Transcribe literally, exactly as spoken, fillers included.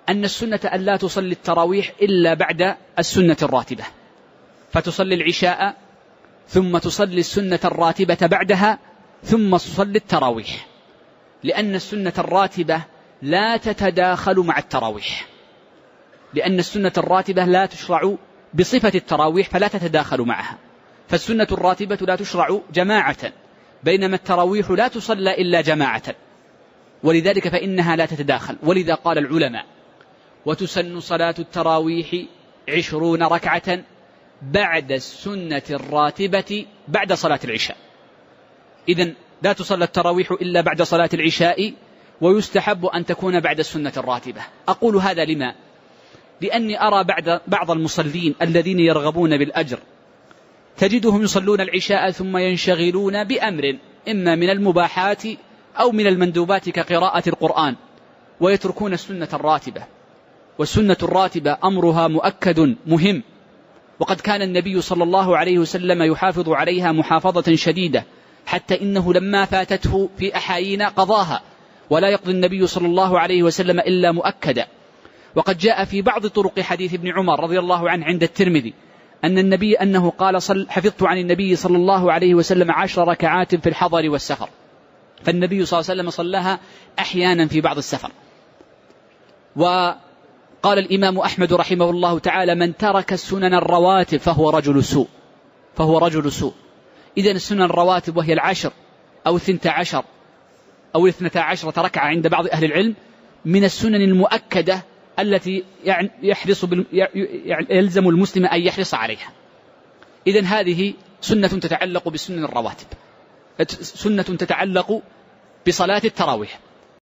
أن السنة أن لا تصلي التراويح إلا بعد السنة الراتبة، فتصلي العشاء ثم تصلي السنة الراتبة بعدها ثم تصلي التراويح، لأن السنة الراتبة لا تتداخل مع التراويح، لأن السنة الراتبة لا تشرع بصفة التراويح فلا تتداخل معها، فالسنة الراتبة لا تشرع جماعة، بينما التراويح لا تصلى إلا جماعة، ولذلك فإنها لا تتداخل. ولذا قال العلماء: وتسن صلاة التراويح عشرون ركعة بعد السنة الراتبة بعد صلاة العشاء. إذن لا تصلى التراويح إلا بعد صلاة العشاء، ويستحب أن تكون بعد السنة الراتبة. أقول هذا لما؟ لأني أرى بعد بعض المصلين الذين يرغبون بالأجر تجدهم يصلون العشاء ثم ينشغلون بأمر إما من المباحات أو من المندوبات كقراءة القرآن، ويتركون السنة الراتبة. والسنة الراتبة أمرها مؤكد مهم، وقد كان النبي صلى الله عليه وسلم يحافظ عليها محافظة شديدة، حتى إنه لما فاتته في أحايين قضاها، ولا يقضي النبي صلى الله عليه وسلم إلا مؤكدا. وقد جاء في بعض طرق حديث ابن عمر رضي الله عنه عند الترمذي أن النبي أنه قال: صل حفظت عن النبي صلى الله عليه وسلم عشر ركعات في الحضر والسفر. فالنبي صلى الله عليه وسلم صلىها أحيانا في بعض السفر. وقال الإمام أحمد رحمه الله تعالى: من ترك السنن الرواتب فهو رجل سوء، فهو رجل سوء. إذن السنن الرواتب وهي العشر أو الثنت عشر أو الاثنتا عشرة ركعة عند بعض أهل العلم من السنن المؤكدة التي يحرص يلزم المسلم أن يحرص عليها. إذن هذه سنة تتعلق بالسنن الرواتب، سنة تتعلق بصلاة التراويح.